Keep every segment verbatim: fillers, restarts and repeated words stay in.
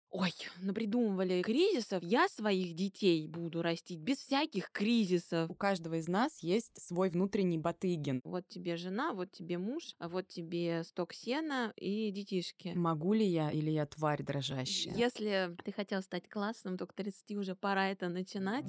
Ой, напридумывали кризисов. Я своих детей буду растить без всяких кризисов. У каждого из нас есть свой внутренний Батыгин. Вот тебе жена, вот тебе муж, а вот тебе сток сена и детишки. Могу ли я или я тварь дрожащая? Если ты хотел стать классным, то к тридцати уже пора это начинать.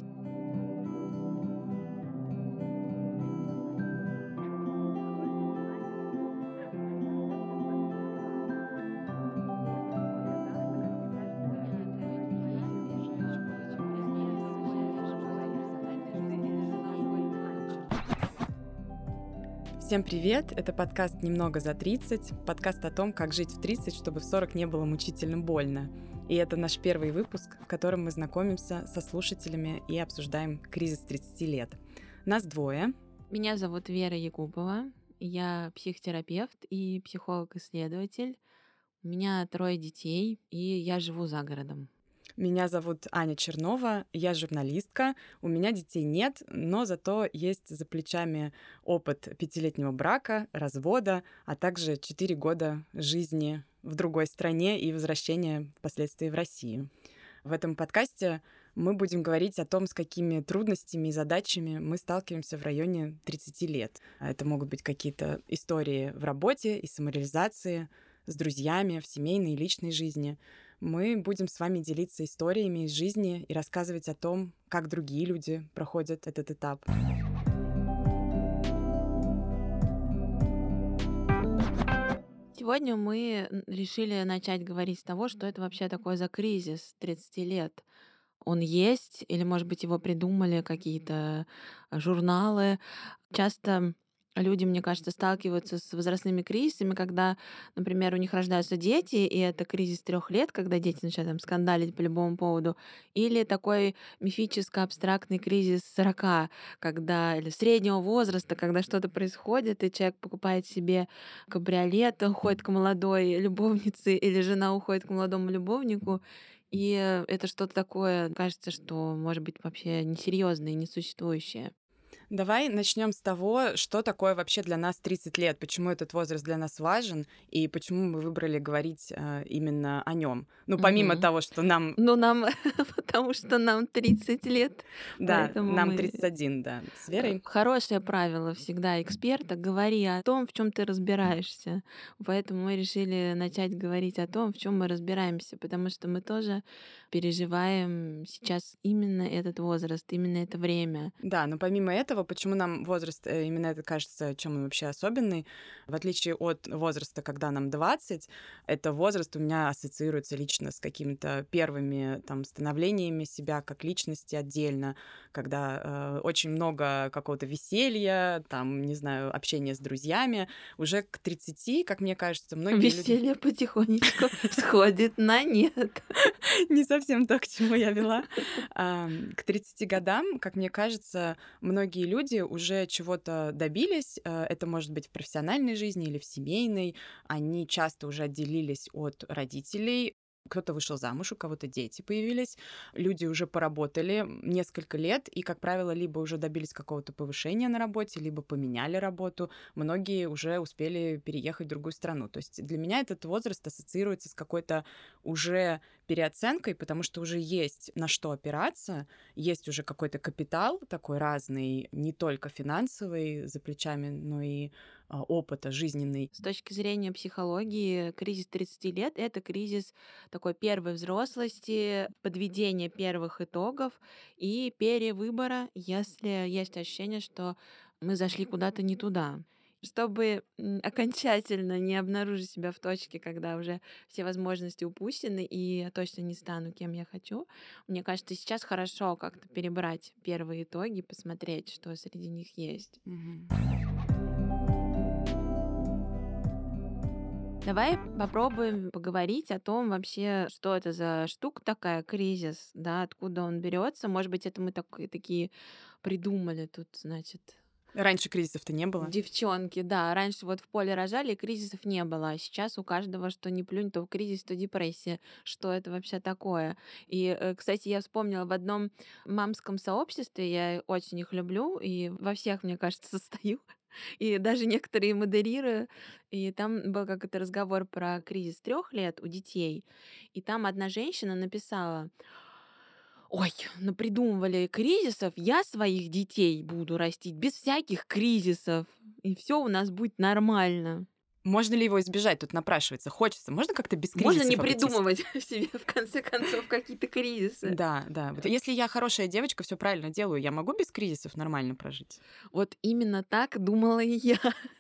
Всем привет! Это подкаст «Немного за тридцать», подкаст о том, как жить в тридцать, чтобы в сорок не было мучительно больно. И это наш первый выпуск, в котором мы знакомимся со слушателями и обсуждаем кризис тридцати лет. Нас двое. Меня зовут Вера Якупова. Я психотерапевт и психолог-исследователь. У меня трое детей, и я живу за городом. Меня зовут Аня Чернова, я журналистка. У меня детей нет, но зато есть за плечами опыт пятилетнего брака, развода, а также четыре года жизни в другой стране и возвращения впоследствии в Россию. В этом подкасте мы будем говорить о том, с какими трудностями и задачами мы сталкиваемся в районе тридцати лет. Это могут быть какие-то истории в работе и самореализации, с друзьями, в семейной и личной жизни. Мы будем с вами делиться историями из жизни и рассказывать о том, как другие люди проходят этот этап. Сегодня мы решили начать говорить с того, что это вообще такое за кризис тридцати лет. Он есть, или, может быть, его придумали какие-то журналы. Часто люди, мне кажется, сталкиваются с возрастными кризисами, когда, например, у них рождаются дети, и это кризис трех лет, когда дети начинают там скандалить по любому поводу, или такой мифическо-абстрактный кризис сорока, когда или среднего возраста, когда что-то происходит, и человек покупает себе кабриолет, уходит к молодой любовнице, или жена уходит к молодому любовнику, и это что-то такое, кажется, что может быть вообще несерьезное и несуществующее. Давай начнем с того, что такое вообще для нас тридцать лет, почему этот возраст для нас важен и почему мы выбрали говорить э, именно о нем. Ну, помимо Мгм. того, что нам, Ну, нам, потому что нам тридцать лет, да, поэтому нам мы тридцать один, да, с Э, Верой. хорошее правило всегда эксперта — говори о том, в чем ты разбираешься. Поэтому мы решили начать говорить о том, в чем мы разбираемся, потому что мы тоже переживаем сейчас именно этот возраст, именно это время. Да, но помимо этого, почему нам возраст э, именно это кажется, чем он вообще особенный, в отличие от возраста, когда нам двадцать, это возраст у меня ассоциируется лично с какими-то первыми там становлениями себя как личности отдельно, когда э, очень много какого-то веселья, там, не знаю, общения с друзьями. Уже к тридцати, как мне кажется, многие люди... Веселье потихонечку сходит на нет. Не совсем то, к чему я вела. Ам, К тридцати годам, как мне кажется, многие люди уже чего-то добились. Э, Это может быть в профессиональной жизни или в семейной. Они часто уже отделились от родителей. Кто-то вышел замуж, у кого-то дети появились. Люди уже поработали несколько лет и, как правило, либо уже добились какого-то повышения на работе, либо поменяли работу. Многие уже успели переехать в другую страну. То есть для меня этот возраст ассоциируется с какой-то уже переоценкой, потому что уже есть на что опираться, есть уже какой-то капитал такой разный, не только финансовый за плечами, но и а, опыта жизненный. С точки зрения психологии, кризис тридцати лет — это кризис такой первой взрослости, подведения первых итогов и перевыбора, если есть ощущение, что мы зашли куда-то не туда. Чтобы м, окончательно не обнаружить себя в точке, когда уже все возможности упущены, и я точно не стану кем я хочу, мне кажется, сейчас хорошо как-то перебрать первые итоги, посмотреть, что среди них есть. Мгм. Давай попробуем поговорить о том вообще, что это за штука такая, кризис, да, откуда он берется. Может быть, это мы так, такие придумали тут, значит, Раньше кризисов-то не было. девчонки, да. Раньше вот в поле рожали, и кризисов не было. А сейчас у каждого, что не плюнь, то кризис, то депрессия. Что это вообще такое? И, э, кстати, я вспомнила в одном мамском сообществе, я очень их люблю, и во всех, мне кажется, состою. И даже некоторые модерирую. И там был какой-то разговор про кризис трех лет у детей. И там одна женщина написала: "Ой, напридумывали кризисов, я своих детей буду растить без всяких кризисов, и все у нас будет нормально". Можно ли его избежать? Тут напрашивается. Хочется. Можно как-то без Можно не кризисов обойтись? придумывать себе, в конце концов, какие-то кризисы. Да, да. Вот если я хорошая девочка, все правильно делаю, я могу без кризисов нормально прожить? Вот именно так думала и я.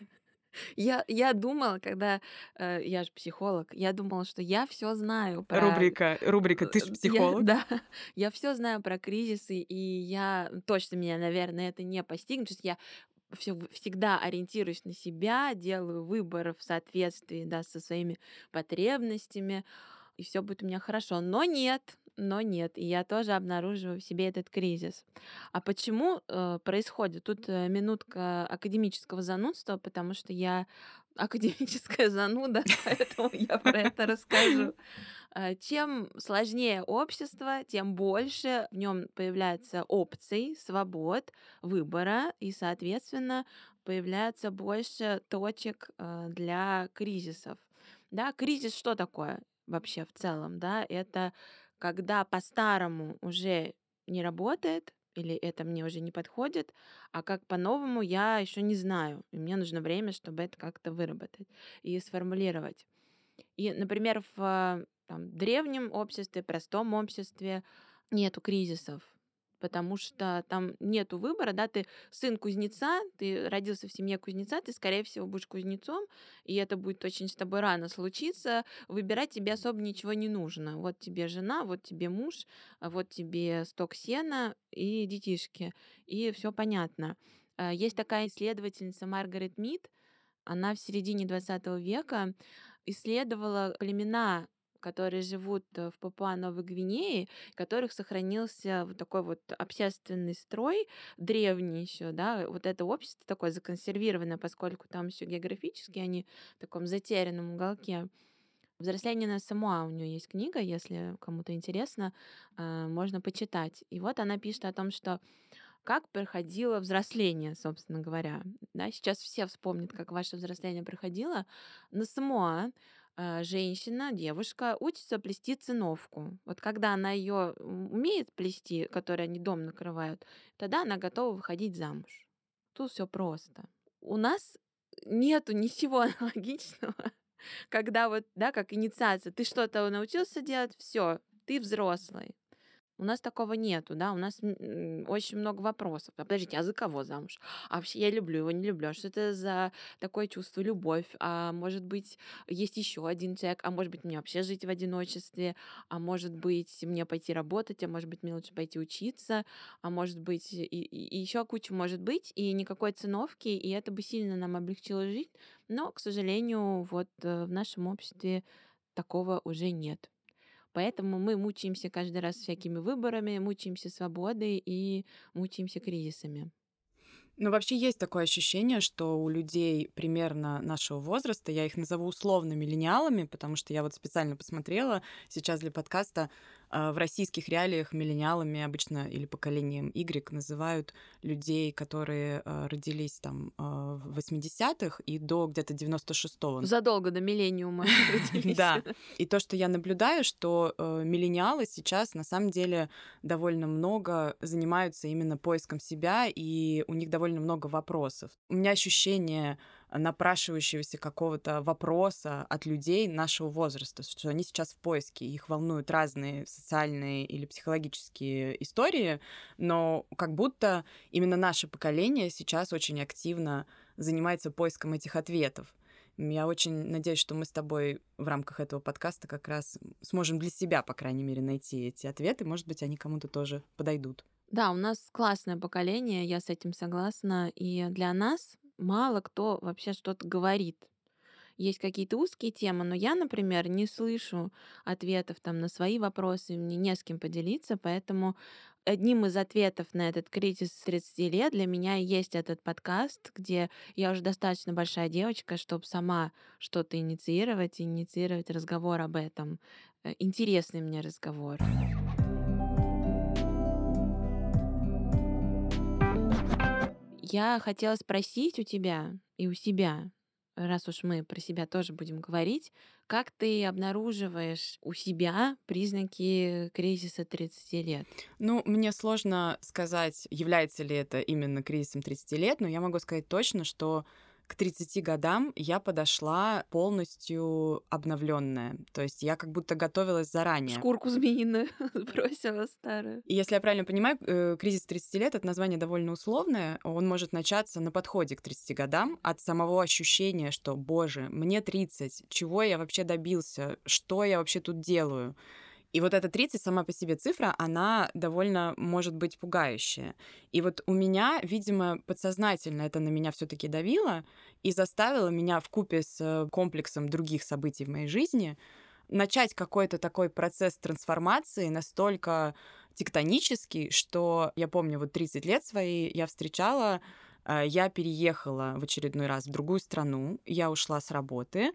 Я я думала, когда, э, я же психолог, я думала, что я все знаю про, Рубрика рубрика э, "Ты ж я психолог". да, я все знаю про кризисы, и я точно меня, наверное, это не постигнет. То есть я всё всегда ориентируюсь на себя, делаю выбор в соответствии, да, со своими потребностями, и все будет у меня хорошо. Но нет, но нет, и я тоже обнаруживаю в себе этот кризис. А почему, э, происходит? Тут, э, минутка академического занудства, потому что я академическая зануда, поэтому я про это расскажу. Э, чем сложнее общество, тем больше в нем появляется опций, свобод, выбора, и, соответственно, появляется больше точек, э, для кризисов. Да, кризис что такое вообще в целом? Да, это когда по-старому уже не работает или это мне уже не подходит, а как по-новому я еще не знаю. И мне нужно время, чтобы это как-то выработать и сформулировать. И, например, в там, древнем обществе, простом обществе нету кризисов, потому что там нету выбора, да, ты сын кузнеца, ты родился в семье кузнеца, ты, скорее всего, будешь кузнецом, и это будет очень с тобой рано случиться, выбирать тебе особо ничего не нужно. Вот тебе жена, вот тебе муж, а вот тебе сток сена и детишки, и все понятно. А, Есть такая исследовательница Маргарет Мид, она в середине двадцатого века исследовала племена, которые живут э, в Папуа-Новой Гвинее, у которых сохранился вот такой вот общественный строй, древний еще, да, вот это общество такое законсервированное, поскольку там еще географически они в таком затерянном уголке. «Взросление на Самоа» у нее есть книга, если кому-то интересно, э, можно почитать. И вот она пишет о том, что как проходило взросление, собственно говоря. Да, сейчас все вспомнят, как ваше взросление проходило. На Самоа э, женщина, девушка учится плести циновку. Вот когда она ее умеет плести, которой они дом накрывают, тогда она готова выходить замуж. Тут все просто. У нас нету ничего аналогичного, когда вот, да, как инициация, ты что-то научился делать, все, ты взрослый. У нас такого нету, да, у нас м, м, очень много вопросов. А подождите, а за кого замуж? А вообще я люблю его, не люблю. А что это за такое чувство, любовь? А может быть, есть еще один человек? А может быть, мне вообще жить в одиночестве? А может быть, мне пойти работать? А может быть, мне лучше пойти учиться? А может быть, и, и еще куча может быть, и никакой циновки, и это бы сильно нам облегчило жизнь. Но, к сожалению, вот э, в нашем обществе такого уже нет. Поэтому мы мучаемся каждый раз всякими выборами, мучаемся свободой и мучаемся кризисами. Ну, вообще есть такое ощущение, что у людей примерно нашего возраста, я их назову условно миллениалами, потому что я вот специально посмотрела сейчас для подкаста, а, в российских реалиях миллениалами обычно или поколением Y называют людей, которые а, родились там а, в восьмидесятых и до где-то девяносто шестого. Задолго до миллениума родились. Да, и то, что я наблюдаю, что э, миллениалы сейчас на самом деле довольно много занимаются именно поиском себя, и у них довольно много вопросов. У меня ощущение напрашивающегося какого-то вопроса от людей нашего возраста, что они сейчас в поиске, их волнуют разные социальные или психологические истории, но как будто именно наше поколение сейчас очень активно занимается поиском этих ответов. Я очень надеюсь, что мы с тобой в рамках этого подкаста как раз сможем для себя, по крайней мере, найти эти ответы. Может быть, они кому-то тоже подойдут. Да, у нас классное поколение, я с этим согласна. И для нас мало кто вообще что-то говорит. Есть какие-то узкие темы, но я, например, не слышу ответов там на свои вопросы, мне не с кем поделиться, поэтому одним из ответов на этот кризис тридцати лет для меня и есть этот подкаст, где я уже достаточно большая девочка, чтобы сама что-то инициировать, инициировать разговор об этом. Э, Интересный мне разговор. Я хотела спросить у тебя и у себя, раз уж мы про себя тоже будем говорить, как ты обнаруживаешь у себя признаки кризиса тридцати лет? Ну, мне сложно сказать, является ли это именно кризисом тридцати лет, но я могу сказать точно, что к тридцати годам я подошла полностью обновленная. То есть я как будто готовилась заранее. Шкурку змеиную сбросила старую. И если я правильно понимаю, э, кризис тридцати лет — это название довольно условное. Он может начаться на подходе к тридцати годам от самого ощущения, что, боже, мне тридцать, чего я вообще добился, что я вообще тут делаю. И вот эта тридцать сама по себе цифра, она довольно может быть пугающая. И вот у меня, видимо, подсознательно это на меня все таки давило и заставило меня вкупе с э, комплексом других событий в моей жизни начать какой-то такой процесс трансформации настолько тектонический, что я помню, вот тридцать лет свои я встречала, э, я переехала в очередной раз в другую страну, я ушла с работы,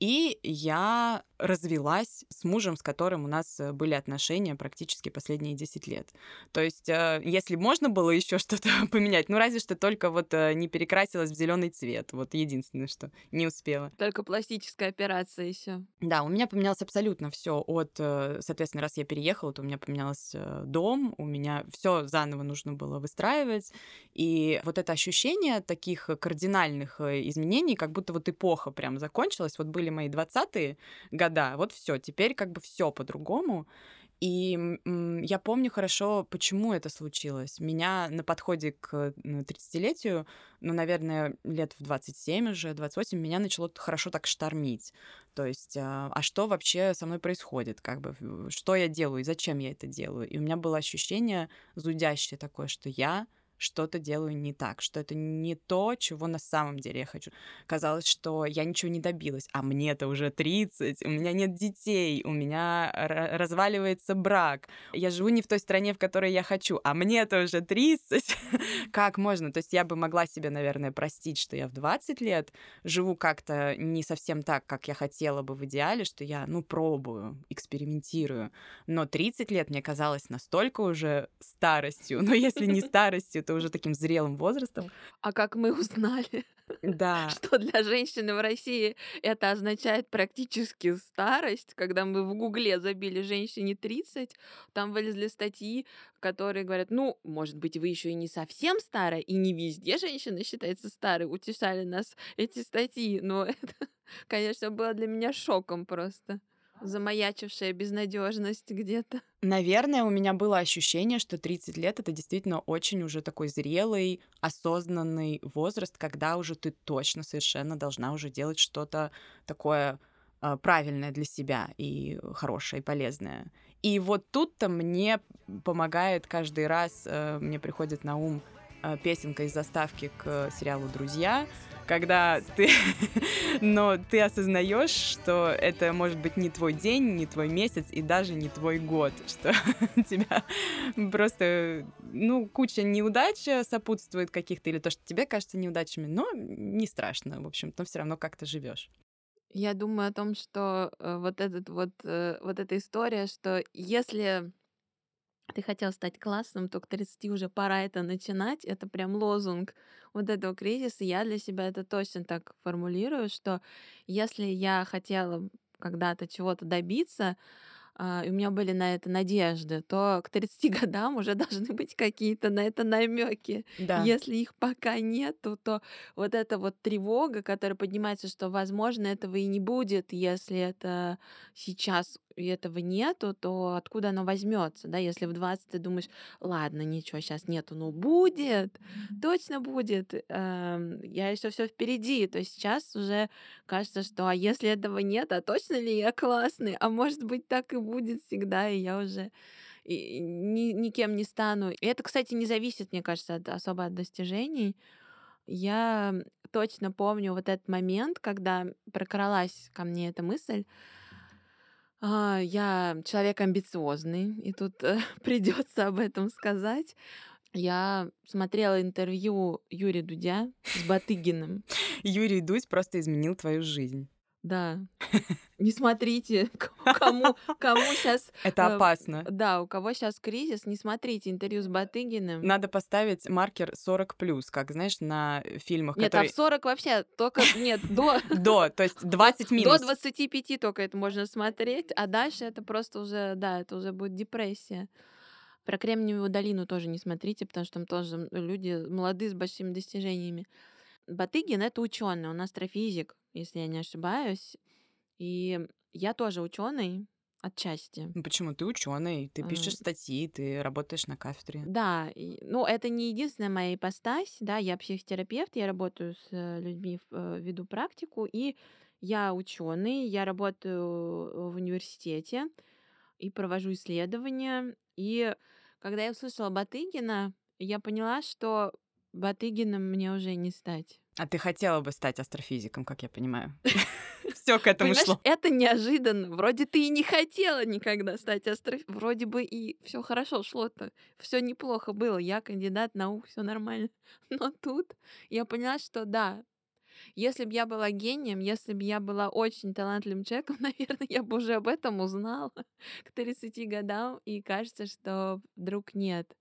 и я развелась с мужем, с которым у нас э, были отношения практически последние десять лет. То есть, э, если можно было еще что-то поменять, ну разве что только вот э, не перекрасилась в зеленый цвет. Вот единственное, что не успела. Только пластическая операция еще. Да, у меня поменялось абсолютно все от, э, соответственно, раз я переехала, то у меня поменялся дом, у меня все заново нужно было выстраивать. И вот это ощущение таких кардинальных э, изменений, как будто вот эпоха прям закончилась. Вот были мои двадцатые года, вот все, теперь как бы все по-другому. И м, я помню хорошо, почему это случилось. Меня на подходе к м, тридцатилетию, ну, наверное, лет в двадцать семь уже, двадцать восемь, меня начало хорошо так штормить. То есть, а, а что вообще со мной происходит? Как бы, в- что я делаю и зачем я это делаю? И у меня было ощущение зудящее такое, что я что-то делаю не так, что это не то, чего на самом деле я хочу. Казалось, что я ничего не добилась, а мне-то уже тридцать, у меня нет детей, у меня ра- разваливается брак, я живу не в той стране, в которой я хочу, а мне-то уже тридцать. Как можно? То есть я бы могла себе, наверное, простить, что я в двадцать лет живу как-то не совсем так, как я хотела бы в идеале, что я, ну, пробую, экспериментирую. Но тридцать лет мне казалось настолько уже старостью, но если не старостью, то уже таким зрелым возрастом. А как мы узнали, Да, что для женщины в России это означает практически старость, когда мы в Гугле забили «женщине тридцать», там вылезли статьи, которые говорят: ну, может быть, вы еще и не совсем старая, и не везде женщина считается старой. Утешали нас эти статьи, но это, конечно, было для меня шоком просто. Замаячившая безнадежность где-то. наверное, у меня было ощущение, что тридцать лет — это действительно очень уже такой зрелый, осознанный возраст, когда уже ты точно совершенно должна уже делать что-то такое а, правильное для себя и хорошее, и полезное. И вот тут-то мне помогает каждый раз, э, мне приходит на ум э, песенка из заставки к сериалу «Друзья», когда ты, но ты осознаешь, что это может быть не твой день, не твой месяц и даже не твой год, что тебя просто, ну, куча неудач э, сопутствует каких-то, или то, что тебе кажется неудачами, но не страшно, в общем, но все равно как-то живешь. Я думаю о том, что, э, вот этот вот, э, вот эта история, что если ты хотел стать классным, то к тридцати уже пора это начинать. Это прям лозунг вот этого кризиса. Я для себя это точно так формулирую, что если я хотела когда-то чего-то добиться, а, и у меня были на это надежды, то к тридцати годам уже должны быть какие-то на это намеки. Да. Если их пока нету, то вот эта вот тревога, которая поднимается, что, возможно, этого и не будет, если это сейчас и этого нету, то откуда оно возьмется, да? Если в двадцать ты думаешь: ладно, ничего сейчас нету, но будет, точно будет, эм, я еще все впереди. То есть сейчас уже кажется, что а если этого нет, а точно ли я классный? А может быть, так и будет всегда, и я уже и ни никем не стану. И это, кстати, не зависит, мне кажется, от особо от достижений. Я точно помню вот этот момент, когда прокралась ко мне эта мысль. А, я человек амбициозный, и тут, э, придётся об этом сказать. Я смотрела интервью Юрия Дудя с Батыгиным. Юрий Дудь просто изменил твою жизнь. Да. Не смотрите, к кому кому сейчас, Это опасно. да, у кого сейчас кризис, не смотрите интервью с Батыгиным. Надо поставить маркер сорок плюс, как, знаешь, на фильмах, Нет, а в которые сорок вообще только нет, до до, то есть до двадцать до минус. двадцати пяти только это можно смотреть, а дальше это просто уже, да, это уже будет депрессия. Про Кремниевую долину тоже не смотрите, потому что там тоже люди молодые с большими достижениями. Батыгин — это ученый, он астрофизик, если я не ошибаюсь. И я тоже ученый отчасти. Ну почему? Ты ученый, ты Э, пишешь статьи, ты работаешь на кафедре. Да, и, ну, это не единственная моя ипостась, да, я психотерапевт, я работаю с э, людьми, в- э, веду практику, и я ученый, я работаю в университете и провожу исследования. И когда я услышала Батыгина, я поняла, что Батыгиным мне уже не стать. А ты хотела бы стать астрофизиком, как я понимаю. Все к этому Понимаешь, шло. это неожиданно. Вроде ты и не хотела никогда стать астроф Вроде бы и все хорошо шло-то, все неплохо было. Я кандидат наук, все нормально. Но тут я поняла, что да, если бы я была гением, если бы я была очень талантливым человеком, наверное, я бы уже об этом узнала к тридцати годам, и кажется, что вдруг нет.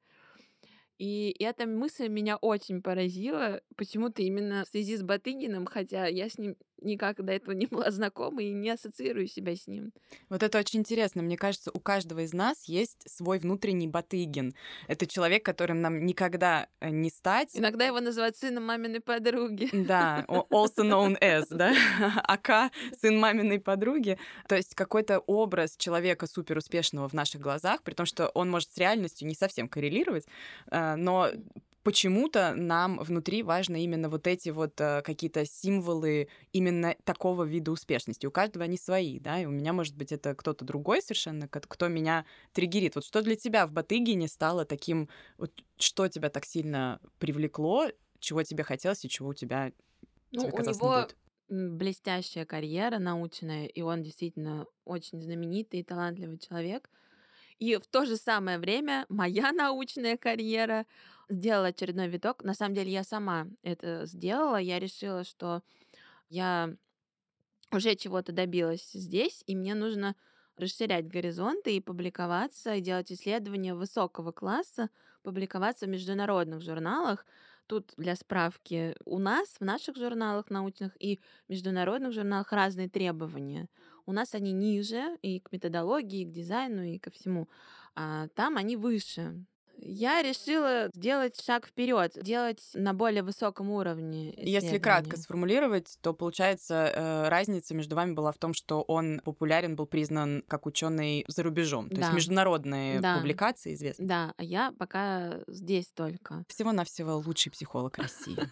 И эта мысль меня очень поразила, почему-то именно в связи с Батыгиным, хотя я с ним никак до этого не была знакома и не ассоциирую себя с ним. Вот это очень интересно. Мне кажется, у каждого из нас есть свой внутренний Батыгин. Это человек, которым нам никогда э, не стать. Иногда его называют сыном маминой подруги. Да, о- also known as, да, АК, сын маминой подруги. То есть какой-то образ человека суперуспешного в наших глазах, при том, что он может с реальностью не совсем коррелировать, э, но почему-то нам внутри важно именно вот эти вот э, какие-то символы именно такого вида успешности. У каждого они свои, да, и у меня, может быть, это кто-то другой совершенно, ко- кто меня триггерит. Вот что для тебя в Батыгине стало таким, вот что тебя так сильно привлекло, чего тебе хотелось и чего у тебя, Ну, тебе у казалось, не него будет? м, блестящая карьера научная, и он действительно очень знаменитый и талантливый человек. И в то же самое время моя научная карьера сделала очередной виток. На самом деле я сама это сделала. Я решила, что я уже чего-то добилась здесь, и мне нужно расширять горизонты и публиковаться, и делать исследования высокого класса, публиковаться в международных журналах. Тут для справки, у нас в наших журналах научных и международных журналах разные требования. У нас они ниже и к методологии, и к дизайну, и ко всему. А там они выше. Я решила сделать шаг вперед, делать на более высоком уровне Если кратко исследования. сформулировать, то получается, э, разница между вами была в том, что он популярен, был признан как ученый за рубежом, то есть Да, международные да. публикации известны. Да, а я пока здесь только. Всего-навсего лучший психолог России.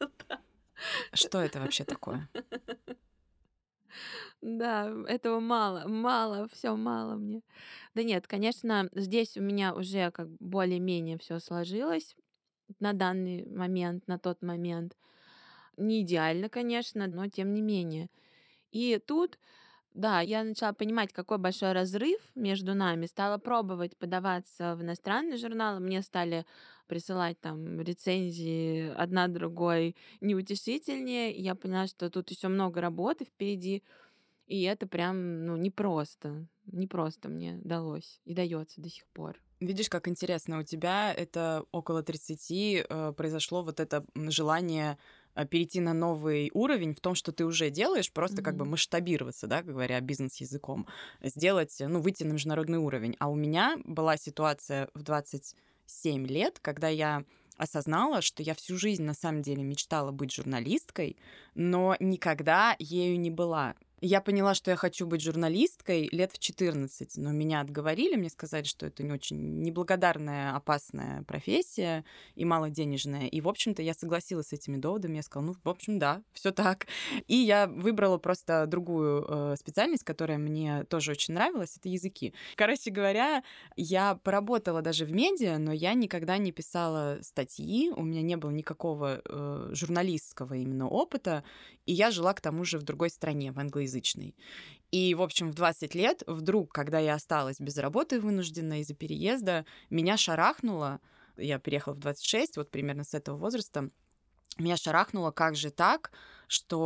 Что это вообще такое? Да, этого мало, мало, все мало мне. Да нет, конечно, здесь у меня уже как бы более-менее все сложилось на данный момент, на тот момент. Не идеально, конечно, но тем не менее. И тут, да, я начала понимать, какой большой разрыв между нами, стала пробовать подаваться в иностранные журналы, мне стали присылать там рецензии одна другой неутешительнее, и я поняла, что тут еще много работы впереди, и это прям, ну, непросто, непросто мне далось и дается до сих пор. Видишь, как интересно, у тебя это около тридцати э, произошло вот это м, желание э, перейти на новый уровень в том, что ты уже делаешь, просто как бы Мгм. масштабироваться, да, говоря бизнес-языком, сделать, э, ну, выйти на международный уровень. А у меня была ситуация в двадцать семь лет, когда я осознала, что я всю жизнь на самом деле мечтала быть журналисткой, но никогда ею не была. Я поняла, что я хочу быть журналисткой лет в четырнадцать, но меня отговорили, мне сказали, что это не очень неблагодарная, опасная профессия и малоденежная. И, в общем-то, я согласилась с этими доводами. Я сказала, ну, в общем, да, все так. И я выбрала просто другую э, специальность, которая мне тоже очень нравилась, это языки. Короче говоря, я поработала даже в медиа, но я никогда не писала статьи, у меня не было никакого э, журналистского именно опыта, и я жила к тому же в другой стране, в англоязычной. И, в общем, в двадцать лет вдруг, когда я осталась без работы вынужденно из-за переезда, меня шарахнуло, я переехала в двадцать шесть, вот примерно с этого возраста, меня шарахнуло, как же так, что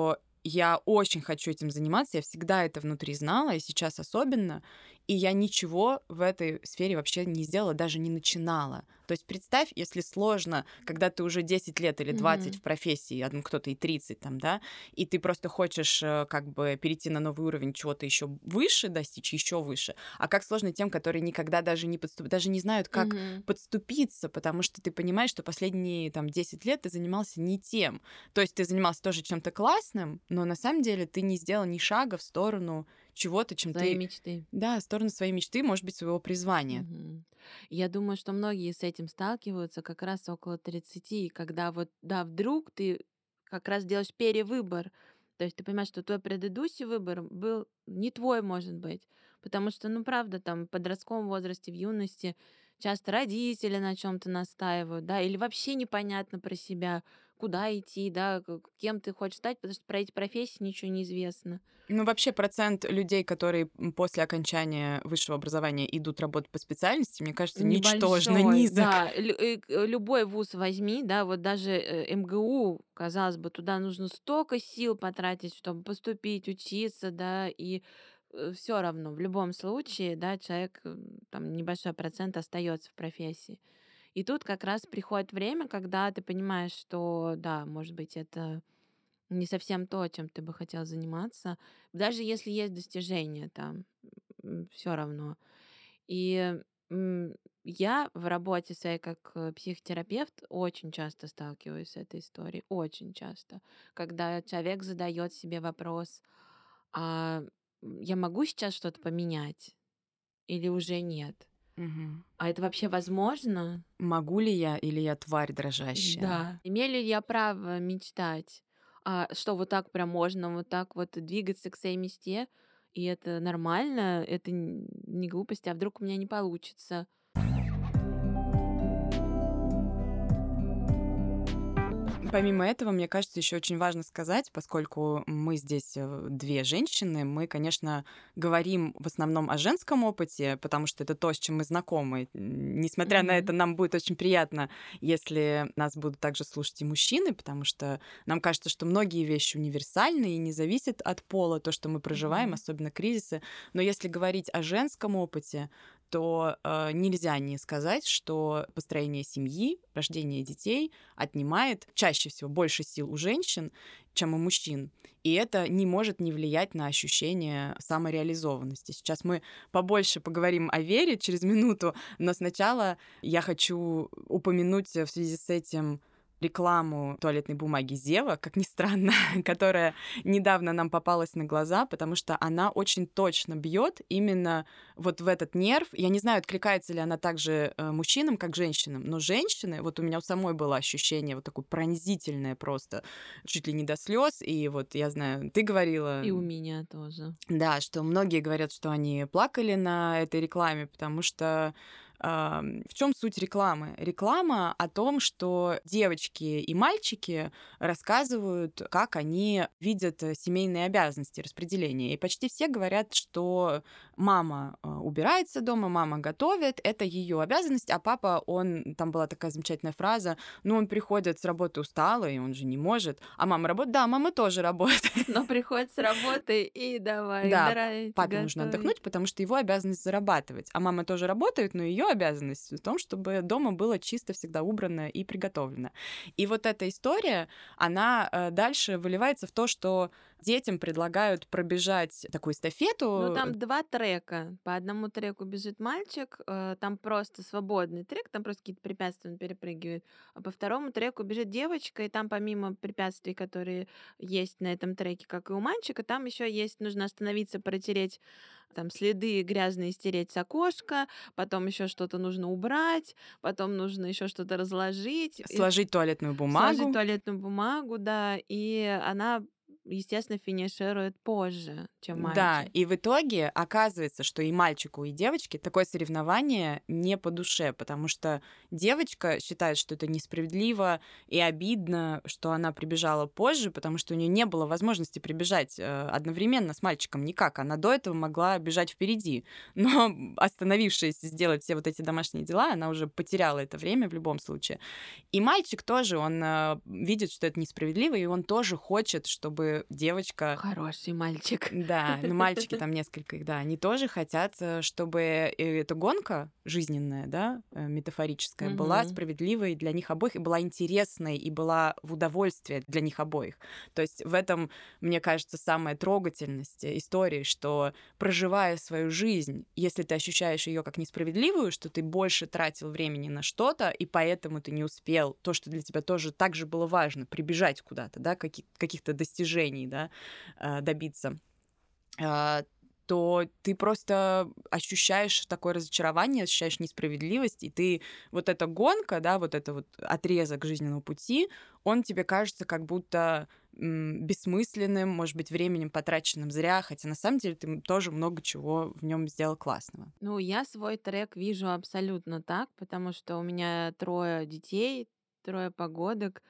я очень хочу этим заниматься, я всегда это внутри знала, и сейчас особенно, и я ничего в этой сфере вообще не сделала, даже не начинала. То есть представь, если сложно, когда ты уже десять лет или двадцать Мгм. в профессии, а, ну, кто-то и тридцать там, да, и ты просто хочешь э, как бы перейти на новый уровень, чего-то еще выше достичь, еще выше. А как сложно тем, которые никогда даже не подступ... даже не знают, как Мгм. подступиться, потому что ты понимаешь, что последние там десять лет ты занимался не тем. То есть ты занимался тоже чем-то классным, но на самом деле ты не сделал ни шага в сторону чего-то, чем Своей ты... мечты. Да, в сторону своей мечты, может быть, своего призвания. Мгм. Я думаю, что многие с этим сталкиваются как раз около тридцати, когда вот, да, вдруг ты как раз делаешь перевыбор. То есть ты понимаешь, что твой предыдущий выбор был не твой, может быть. Потому что, ну, правда, там в подростковом возрасте, в юности часто родители на чем-то настаивают, да, или вообще непонятно про себя, куда идти, да, к- кем ты хочешь стать, потому что про эти профессии ничего не известно. Ну, вообще, процент людей, которые м, после окончания высшего образования идут работать по специальности, мне кажется, ничтожно Небольшой, низок. да. Лю э, к любой вуз возьми, да, вот даже, э, эм гэ у, казалось бы, туда нужно столько сил потратить, чтобы поступить, учиться, да, и, все равно в любом случае, да, человек, м, там небольшой процент остается в профессии. И тут как раз приходит время, когда ты понимаешь, что да, может быть, это не совсем то, чем ты бы хотел заниматься, даже если есть достижения там, все равно. И, м, я в работе своей как, э, психотерапевт очень часто сталкиваюсь с этой историей, очень часто. Когда человек задает себе вопрос: "А, м, я могу сейчас что-то поменять или уже нет? Мгм. А это вообще возможно? Могу ли я или я тварь дрожащая? Да. Имею ли я право мечтать? А что, вот так прям можно, вот так вот двигаться к своей мечте, и это нормально, это н не глупость, а вдруг у меня не получится?" Помимо этого, мне кажется, еще очень важно сказать, поскольку мы здесь э, две женщины, мы, конечно, говорим в основном о женском опыте, потому что это то, с чем мы знакомы. Н- Несмотря на Мгм. это, нам будет очень приятно, если нас будут также слушать и мужчины, потому что нам кажется, что многие вещи универсальны и не зависят от пола, то, что мы проживаем, Мгм. особенно кризисы. Но если говорить о женском опыте, то э, нельзя не сказать, что построение семьи, рождение детей отнимает чаще всего больше сил у женщин, чем у мужчин. И это не может не влиять на ощущение самореализованности. Сейчас мы побольше поговорим о вере через минуту, но сначала я хочу упомянуть в связи с этим рекламу туалетной бумаги Зева, как ни странно, которая недавно нам попалась на глаза, потому что она очень точно бьет именно вот в этот нерв. Я не знаю, откликается ли она также э, мужчинам, как женщинам, но женщины, вот у меня у самой было ощущение вот такое пронзительное просто, чуть ли не до слез. И вот я знаю, ты говорила, И у меня тоже. да, что многие говорят, что они плакали на этой рекламе, потому что ам, в чем суть рекламы? Реклама о том, что девочки и мальчики рассказывают, как они видят э, семейные обязанности, распределение. И почти все говорят, что мама э, убирается дома, мама готовит, это ее обязанность, а папа, он, там была такая замечательная фраза, ну, он приходит с работы усталый, он же не может, а мама работает, да, мама тоже работает. Но приходит с работы и давай Да, драть, папе нужно готовить. отдохнуть, потому что его обязанность зарабатывать. А мама тоже работает, но ее обязанность в том, чтобы дома было чисто, всегда убрано и приготовлено. И вот эта история, она э, дальше выливается в то, что детям предлагают пробежать такую Ну, эстафету. там два трека. По одному треку бежит мальчик, э, там просто свободный трек, там просто какие-то препятствия он перепрыгивает. А по второму треку бежит девочка, и там помимо препятствий, которые есть на этом треке, как и у мальчика, там еще есть, нужно остановиться, протереть там следы грязные, стереть с окошка, потом еще что-то нужно убрать, потом нужно еще что-то разложить, и Сложить туалетную сложить бумагу. туалетную бумагу, да, и она, естественно, финиширует позже, чем Да, мальчик. и в итоге оказывается, что и мальчику, и девочке такое соревнование не по душе, потому что девочка считает, что это несправедливо и обидно, что она прибежала позже, потому что у нее не было возможности прибежать э, одновременно с мальчиком никак. Она до этого могла бежать впереди, но остановившись сделать все вот эти домашние дела, она уже потеряла это время в любом случае. И мальчик тоже, он э, видит, что это несправедливо, и он тоже хочет, чтобы чтобы девочка... Хороший мальчик. Да, ну мальчики там несколько их, да, они тоже хотят, э, чтобы э, эта гонка жизненная, да, э, метафорическая, была Мгм. справедливой для них обоих и была интересной, и была в удовольствие для них обоих. То есть в этом, мне кажется, самая трогательность э, истории, что проживая свою жизнь, если ты ощущаешь ее как несправедливую, что ты больше тратил времени на что-то, и поэтому ты не успел то, что для тебя тоже так же было важно, прибежать куда-то, да, каких- каких-то достижений, да, э, добиться, а, то ты просто ощущаешь такое разочарование, ощущаешь несправедливость, и ты вот эта гонка, да, вот это вот отрезок жизненного пути, он тебе кажется как будто м, бессмысленным, может быть, временем потраченным зря, хотя на самом деле ты м- тоже много чего в нем сделал классного. Ну, я свой трек вижу абсолютно так, потому что у меня трое детей, трое погодок,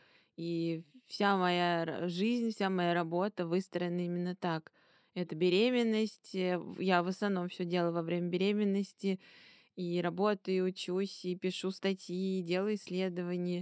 и вся моя р- жизнь, вся моя работа выстроена именно так. Это беременность, э, в- я в основном все делаю во время беременности, и работаю, и учусь, и пишу статьи, и делаю исследования.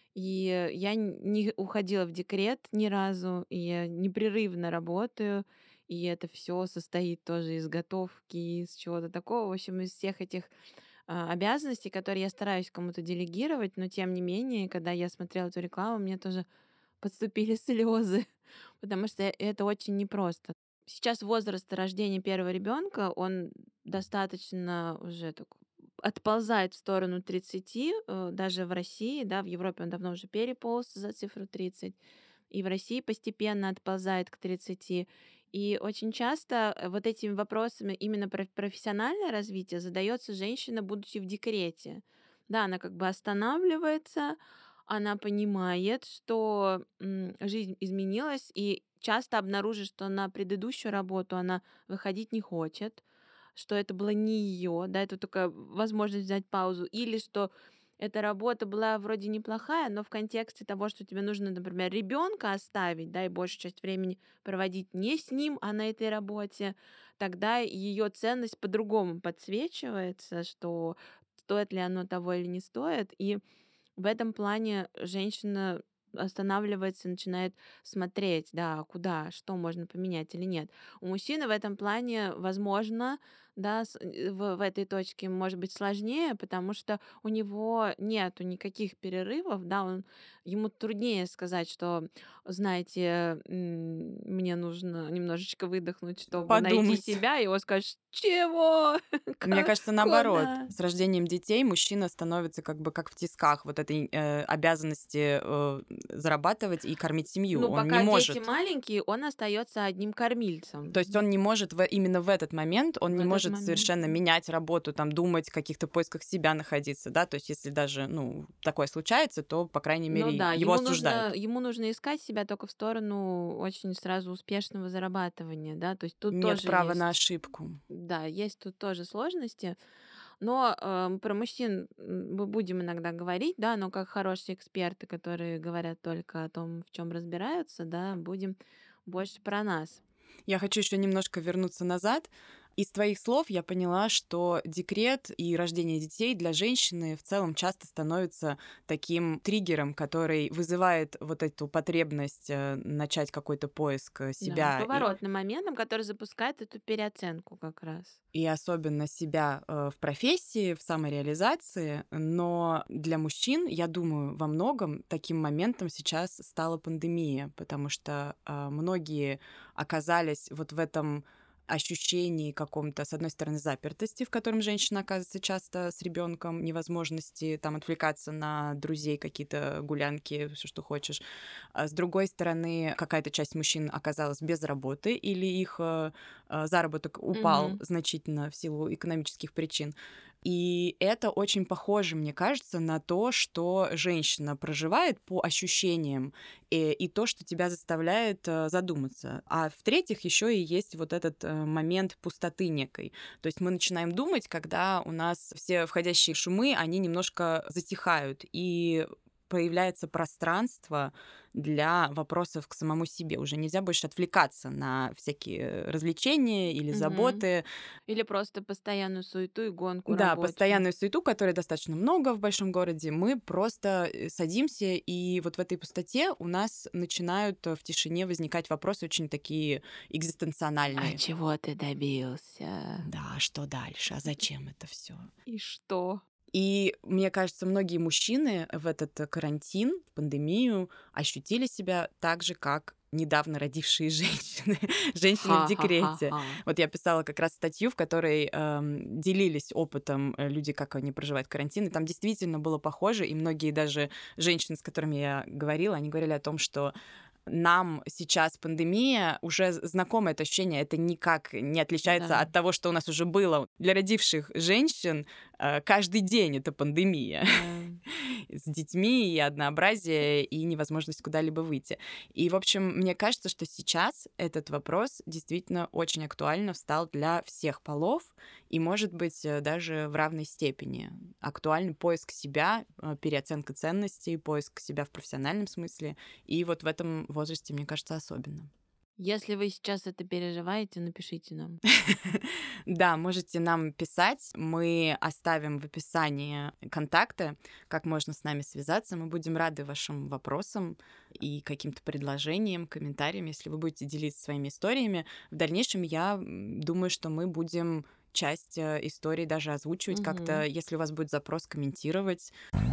И э, я н- не уходила в декрет ни разу, и я непрерывно работаю, и это все состоит тоже из готовки, из чего-то такого. В общем, из всех этих а, обязанностей, которые я стараюсь кому-то делегировать, но тем не менее, когда я смотрела эту рекламу, мне тоже подступили слезы, потому что это очень непросто. Сейчас возраст рождения первого ребенка, он достаточно уже так отползает в сторону тридцати, э, даже в России, да, в Европе он давно уже переполз за цифру тридцать, и в России постепенно отползает к тридцати. И очень часто э, вот этими вопросами именно про профессиональное развитие задается женщина, будучи в декрете. Да, она как бы останавливается, она понимает, что м, жизнь изменилась, и часто обнаружит, что на предыдущую работу она выходить не хочет, что это была не ее, да, это только возможность взять паузу, или что эта работа была вроде неплохая, но в контексте того, что тебе нужно, например, ребенка оставить, да, и большую часть времени проводить не с ним, а на этой работе, тогда ее ценность по-другому подсвечивается, что стоит ли оно того или не стоит. И в этом плане женщина останавливается, начинает смотреть, да, куда, что можно поменять или нет. У мужчины в этом плане, возможно, да, с- э, в, в этой точке может быть сложнее, потому что у него нету никаких перерывов, да, он, ему труднее сказать, что, знаете, м, мне нужно немножечко выдохнуть, чтобы найти Подумать. себя, и он скажет, чего? Мне Как? кажется, наоборот. Куда? С рождением детей мужчина становится как бы как в тисках вот этой э, обязанности э, зарабатывать и кормить семью. Ну, Он не пока дети может. маленькие, он остается одним То есть кормильцем он не может в, именно в этот момент, он в не этот может момент. совершенно менять работу, там, думать, в каких-то поисках себя находиться, да, то есть если даже, ну, такое случается, то, по крайней Ну мере, да, его ему нужно, осуждают. ему нужно искать себя только в сторону очень сразу успешного зарабатывания, да, то есть тут Нет тоже права на есть, ошибку. да, есть тут тоже сложности, но э, про мужчин м, мы будем иногда говорить, да, но как хорошие эксперты, которые говорят только о том, в чем разбираются, да, будем больше про нас. Я хочу еще немножко вернуться назад. Из твоих слов я поняла, что декрет и рождение детей для женщины в целом часто становится таким триггером, который вызывает вот эту потребность э, начать какой-то поиск э, Да, себя и, поворотным моментом, который запускает эту переоценку как раз. и особенно себя э, в профессии, в самореализации. Но для мужчин, я думаю, во многом таким моментом сейчас стала пандемия, потому что а, многие оказались вот в этом ощущении каком-то, с одной стороны, запертости, в котором женщина оказывается часто с ребенком, невозможности там отвлекаться на друзей, какие-то гулянки, все, что хочешь. А с другой стороны, какая-то часть мужчин оказалась без работы или их э, э, заработок упал Мгм. значительно в силу экономических причин. И это очень похоже, мне кажется, на то, что женщина проживает по ощущениям, и, и то, что тебя заставляет э, задуматься. А в-третьих, еще и есть вот этот э, момент пустоты некой. То есть мы начинаем думать, когда у нас все входящие шумы, они немножко затихают, и появляется пространство для вопросов к самому себе. Уже нельзя больше отвлекаться на всякие развлечения или Мгм. заботы. Или просто постоянную суету и гонку Да, рабочую. постоянную суету, которой достаточно много в большом городе. Мы просто э, садимся, и вот в этой пустоте у нас начинают э, в тишине возникать вопросы очень такие А экзистенциональные. чего ты добился? Да, а что дальше? А зачем это все? И что? И мне кажется, многие мужчины в этот э, карантин, в пандемию ощутили себя так же, как недавно родившие женщины, женщины в декрете. Ха-ха-ха-ха. Вот я писала как раз статью, в которой эм, делились опытом э, люди, как они проживают карантин, и там действительно было похоже, и многие даже женщины, с которыми я говорила, они говорили о том, что нам сейчас пандемия уже з- знакомо это ощущение, это никак не отличается Да, от того, что у нас уже было. Для родивших женщин э, каждый день это пандемия да. с детьми и однообразие, и невозможность куда-либо выйти. И, в общем, мне кажется, что сейчас этот вопрос действительно очень актуально встал для всех полов, и, может быть, э, даже в равной степени. Актуальный поиск себя, э, переоценка ценностей, поиск себя в профессиональном смысле, и вот в этом возрасте, мне кажется, особенно. Если вы сейчас это переживаете, напишите нам. Да, можете нам писать. Мы оставим в описании контакты, как можно с нами связаться. Мы будем рады вашим вопросам и каким-то предложениям, комментариям, если вы будете делиться своими историями. В дальнейшем я м, думаю, что мы будем часть э, истории даже озвучивать как-то, Мгм. если у вас будет запрос, комментировать.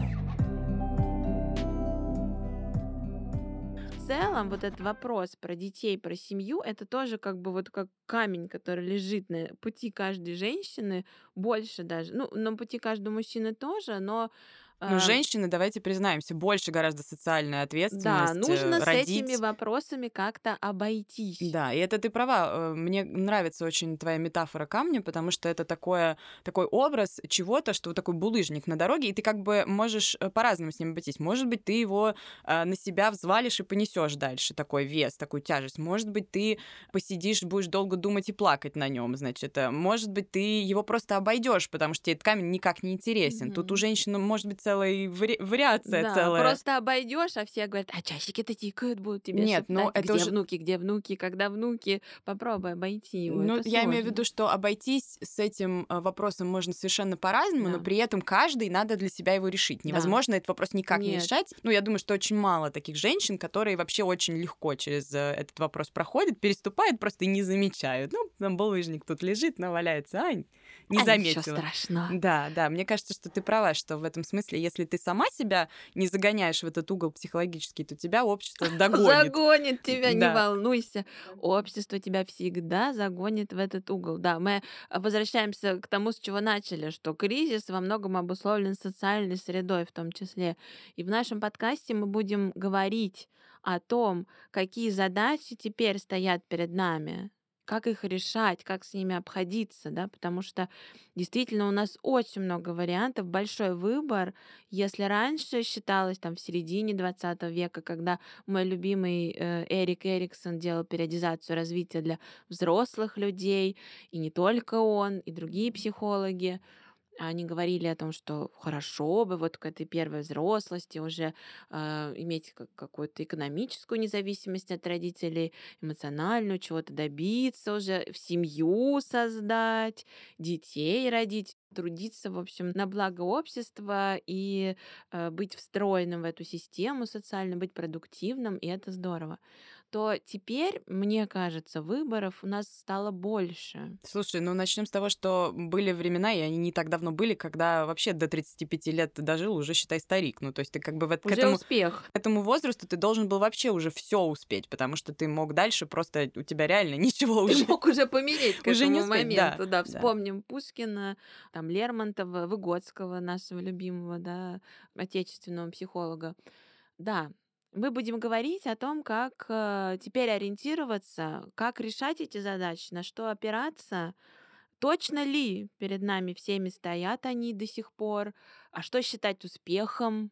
В целом, вот этот вопрос про детей, про семью, это тоже как бы вот как камень, который лежит на пути каждой женщины, больше даже. Ну, на пути каждого мужчины тоже, но Ну, а, женщины, давайте признаемся, больше гораздо социальная да, ответственность э, нужно с этими родить. вопросами как-то обойтись. Да, и это ты права. Э, Мне нравится очень твоя метафора камня, потому что это такое, такой образ чего-то, что вот такой булыжник на дороге, и ты как бы можешь э, по-разному с ним обойтись. Может быть, ты его э, на себя взвалишь и понесешь дальше, такой вес, такую тяжесть. Может быть, ты посидишь, будешь долго думать и плакать на нем, значит. э, Может быть, ты его просто обойдешь, потому что тебе этот камень никак не интересен. Тут у Мгм. женщины может быть целая вари- вариация Да, целая. просто обойдешь, а все говорят, а часики-то тикают, будут тебе Нет, но шептать, это где уже внуки, где внуки, когда внуки. Попробуй обойти его, Ну, это я имею в виду, сложно. что обойтись с этим э, вопросом можно совершенно по-разному, но Да, при этом каждый надо для себя его решить. да. Невозможно этот вопрос никак не Нет. решать. Ну, я думаю, что очень мало таких женщин, которые вообще очень легко через э, этот вопрос проходят, переступают просто и не замечают. Ну, там булыжник тут лежит, наваляется, ай, не А ничего заметила. страшного. Да, да, мне кажется, что ты права, что в этом смысле, если ты сама себя не загоняешь в этот угол психологический, то тебя общество догонит. Загонит тебя, не Да. волнуйся. Общество тебя всегда загонит в этот угол. Да, мы а, возвращаемся к тому, с чего начали, что кризис во многом обусловлен социальной средой в том числе. И в нашем подкасте мы будем говорить о том, какие задачи теперь стоят перед нами, как их решать, как с ними обходиться, да, потому что действительно у нас очень много вариантов, большой выбор. Если раньше считалось там в середине двадцатого века, когда мой любимый э, Эрик Эриксон делал периодизацию развития для взрослых людей, и не только он, и другие психологи. Они говорили о том, что хорошо бы вот к этой первой взрослости уже а, иметь как- какую-то экономическую независимость от родителей, эмоциональную, чего-то добиться уже, в семью создать, детей родить, трудиться, в общем, на благо общества и э, быть встроенным в эту систему социально, быть продуктивным, и это здорово. То теперь, мне кажется, выборов у нас стало больше. Слушай, ну начнем с того, что были времена, и они не так давно были, когда вообще до тридцати пяти лет ты дожил, уже считай старик. Ну, то есть ты как бы в эт- к Уже этому, к успех. этому возрасту ты должен был вообще уже все успеть, потому что ты мог дальше просто, у тебя реально ничего Ты уже, мог уже помереть к уже не этому успеть. Да, моменту, да. да. Вспомним Пушкина, там Лермонтова, Выгодского, нашего любимого, да, отечественного психолога. Да, мы будем говорить о том, как э, теперь ориентироваться, как решать эти задачи, на что опираться, точно ли перед нами всеми стоят они до сих пор, а что считать успехом,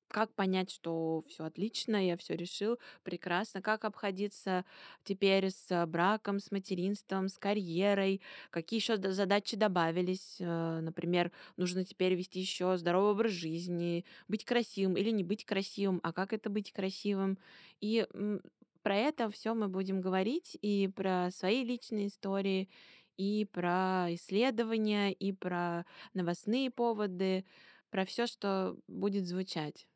Как понять, что все отлично, я все решил, прекрасно? Как обходиться теперь с браком, с материнством, с карьерой? Какие еще задачи добавились? Э, например, нужно теперь вести еще здоровый образ жизни, быть красивым или не быть красивым, а как это быть красивым? И, м, про это все мы будем говорить, и про свои личные истории, и про исследования, и про новостные поводы, про все, что будет звучать.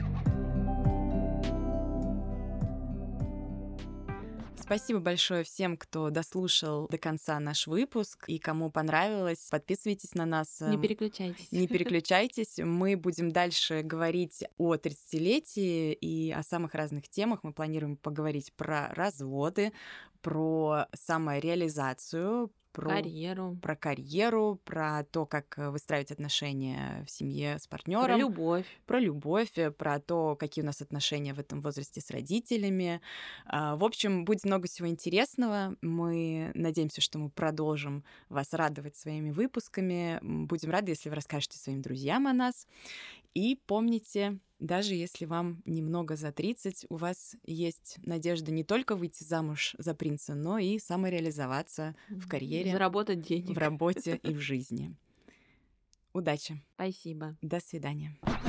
Спасибо большое всем, кто дослушал до конца наш выпуск и кому понравилось. Подписывайтесь на нас, Не эм, переключайтесь. не переключайтесь. Мы будем дальше говорить о тридцатилетии и о самых разных темах. Мы планируем поговорить про разводы, про самореализацию, про Карьеру, про карьеру, про то, как э, выстраивать отношения в семье с про партнером, любовь. про любовь, э, про то, какие у нас отношения в этом возрасте с родителями. А, В общем, будет много всего интересного. Мы надеемся, что мы продолжим вас радовать своими выпусками. М, Будем рады, если вы расскажете своим друзьям о нас. И помните, даже если вам немного за тридцать, у вас есть надежда не только выйти замуж за принца, но и самореализоваться в М, карьере, заработать в денег. работе и в жизни. Удачи! Спасибо. До свидания.